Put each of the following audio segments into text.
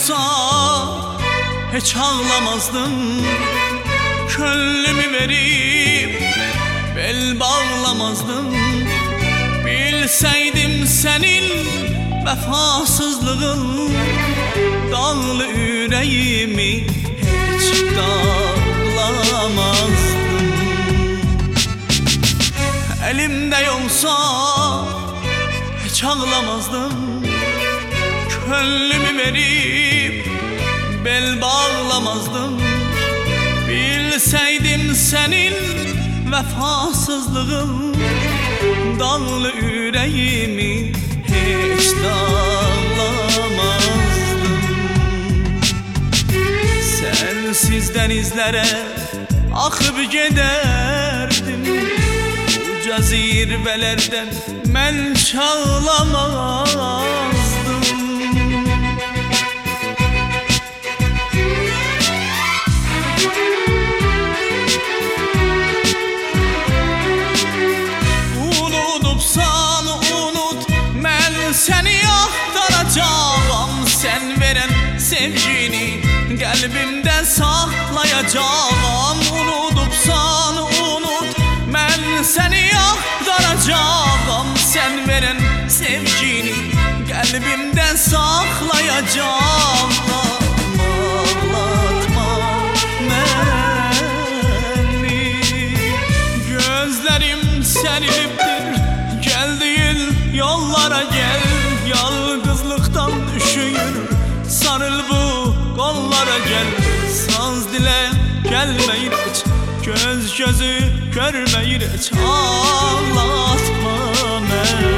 olsa hiç ağlamazdım. Könlümü verip bel bağlamazdım. Bilseydim senin vefasızlığın, dağlı yüreğimi hiç dağlamazdım. Elimde olsa hiç ağlamazdım. Könlümü verip bel bağlamazdım. Bilseydim senin vefasızlığın, dağlı yüreğimi hiç dağlamazdım. Sensiz denizlere akıp giderdim. Uca zirvelerden men çağlamazdım. Unutupsan unut, men seni aktaracağım. Sen veren sevgini kalbimde saklayacağım. Unutupsan unut, men seni aktaracağım. Sen veren sevgini kalbimde saklayacağım. Ağlatma beni, gözlerim seriliptir. Geldiğin yollara gel, yalnızlıktan üşüyür. Sarıl bu kollara gel, saz dile gelmeyir hiç, göz gözü görmeyir hiç. Ağlatma beni.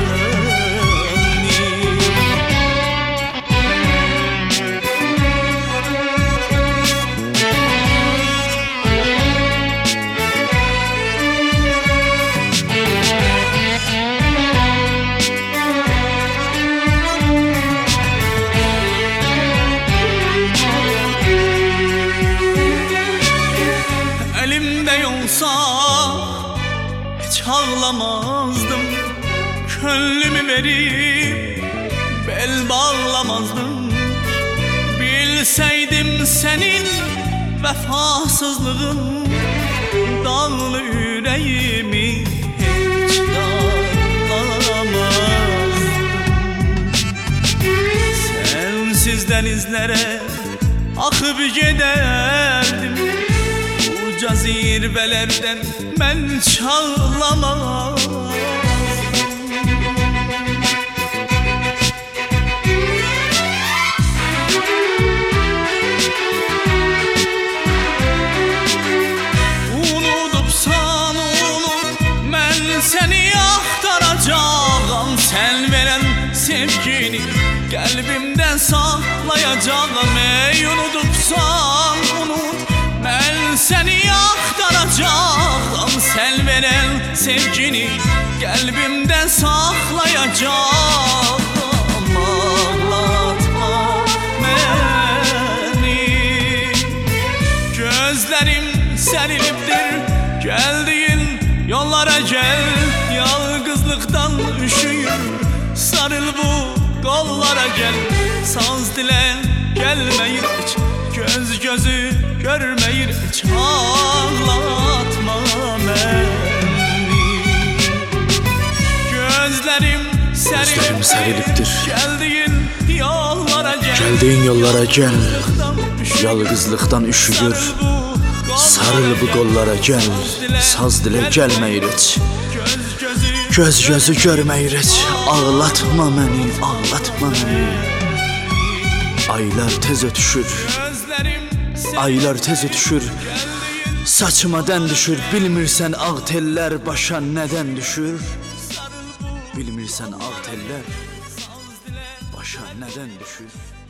Elimde olsa hiç ağlamazdım. Könlümü verip bel bağlamazdım. Bilseydim senin vefasızlığın, dağlı yüreğimi hiç dağlamazdım. Sensiz denizlere akıp giderdim. Uca zirvelerden ben çağlamazdım. Unutupsan unut, ben seni aktaracağım. Sen veren sevgini kalbimden saklayacağım. Ey unutupsan unut, ben seni aktaracağım. Sen veren sevgini kalbimden saklayacağım. Ağlatma beni, gözlerim seriliptir. Geldiğin yollara gel, yalnızlıktan üşüyür. Sarıl bu kollara gel, saz dile gelmeyir hiç, göz gözü görmeyir hiç. Ağlatma beni, gözlerim seriliptir. Geldiğin yollara gel, yalnızlıktan üşüyür. Sarıl bu kollara gel, saz dile gelmeyir hiç, göz gözü görmeyir hiç. Ağlatma beni, ağlatma beni. Aylar tez ötüşür, aylar tez ötüşür. Saçıma dən düşür, bilmirsən ağ tellər başa nədən düşür. Bilmirsən ağ tellər başa nədən düşür.